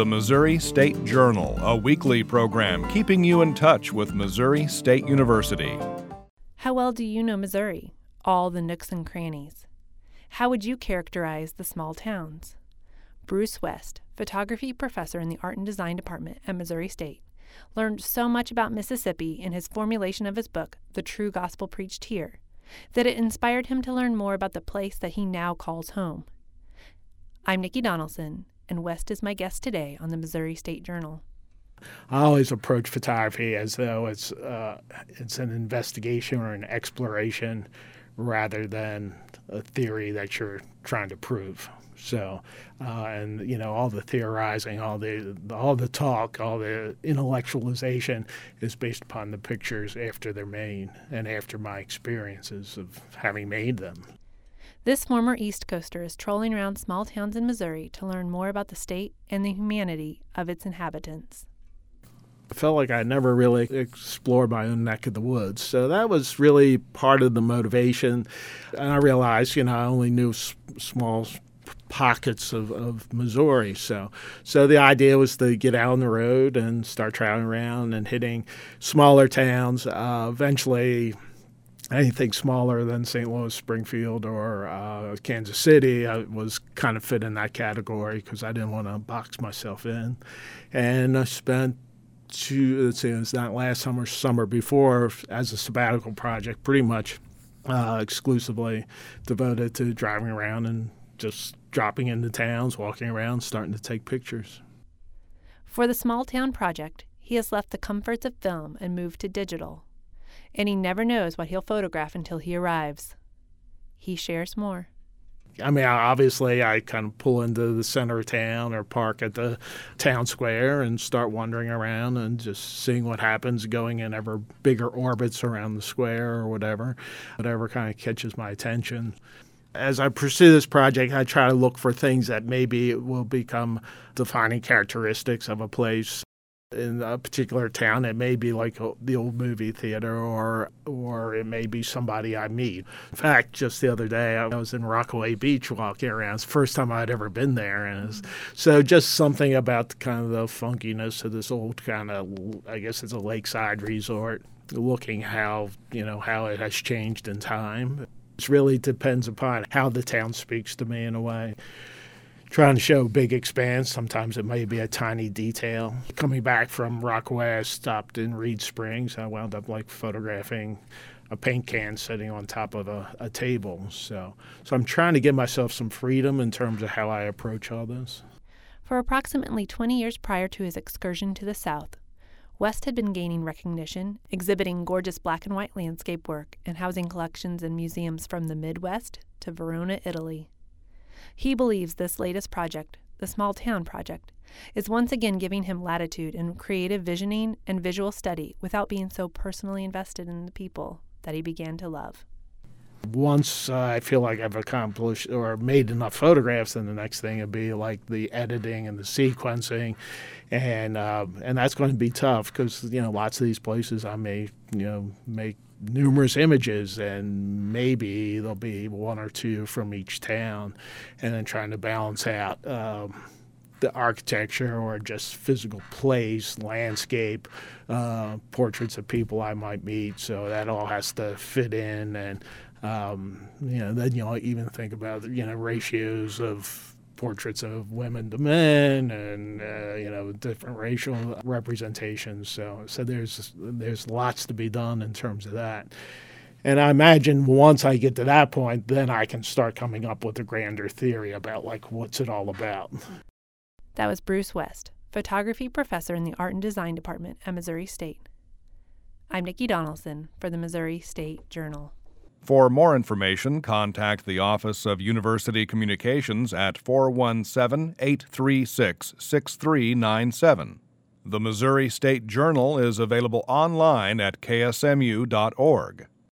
the Missouri State Journal, a weekly program keeping you in touch with Missouri State University. How well do you know Missouri? All the nooks and crannies. How would you characterize the small towns? Bruce West, photography professor in the Art and Design Department at Missouri State, learned so much about Mississippi in his formulation of his book, The True Gospel Preached Here, that it inspired him to learn more about the place that he now calls home. I'm Nikki Donaldson, and West is my guest today on the Missouri State Journal. I always approach photography as though it's an investigation or an exploration rather than a theory that you're trying to prove. So, all the theorizing, all the talk, all the intellectualization is based upon the pictures after they're made and after my experiences of having made them. This former East Coaster is trolling around small towns in Missouri to learn more about the state and the humanity of its inhabitants. I felt like I never really explored my own neck of the woods. So that was really part of the motivation. And I realized, I only knew small pockets of Missouri. So the idea was to get out on the road and start traveling around and hitting smaller towns. Eventually, anything smaller than St. Louis, Springfield, or Kansas City, I was kind of fit in that category because I didn't want to box myself in. And I spent it was not last summer before, as a sabbatical project, pretty much exclusively devoted to driving around and just dropping into towns, walking around, starting to take pictures. For the Small Town Project, he has left the comforts of film and moved to digital. And he never knows what he'll photograph until he arrives. He shares more. Obviously, I kind of pull into the center of town or park at the town square and start wandering around and just seeing what happens, going in ever bigger orbits around the square or whatever kind of catches my attention. As I pursue this project, I try to look for things that maybe will become defining characteristics of a place. In a particular town, it may be like the old movie theater, or it may be somebody I meet. In fact, just the other day, I was in Rockaway Beach walking around. It's the first time I'd ever been there. And so just something about kind of the funkiness of this old kind of, I guess it's a lakeside resort, looking how it has changed in time. It really depends upon how the town speaks to me in a way. Trying to show a big expanse, sometimes it may be a tiny detail. Coming back from Rockaway, I stopped in Reed Springs. I wound up photographing a paint can sitting on top of a table. So I'm trying to give myself some freedom in terms of how I approach all this. For approximately 20 years prior to his excursion to the South, West had been gaining recognition, exhibiting gorgeous black and white landscape work and housing collections in museums from the Midwest to Verona, Italy. He believes this latest project, the Small Town Project, is once again giving him latitude in creative visioning and visual study without being so personally invested in the people that he began to love. Once I feel like I've accomplished or made enough photographs, then the next thing would be like the editing and the sequencing, and that's going to be tough because lots of these places I may make numerous images, and maybe there'll be one or two from each town, and then trying to balance out the architecture or just physical place, landscape, portraits of people I might meet. So that all has to fit in, and then you'll even think about ratios of portraits of women to men, and different racial representations. So there's lots to be done in terms of that. And I imagine once I get to that point, then I can start coming up with a grander theory about what's it all about. That was Bruce West, photography professor in the Art and Design Department at Missouri State. I'm Nikki Donaldson for the Missouri State Journal. For more information, contact the Office of University Communications at 417-836-6397. The Missouri State Journal is available online at ksmu.org.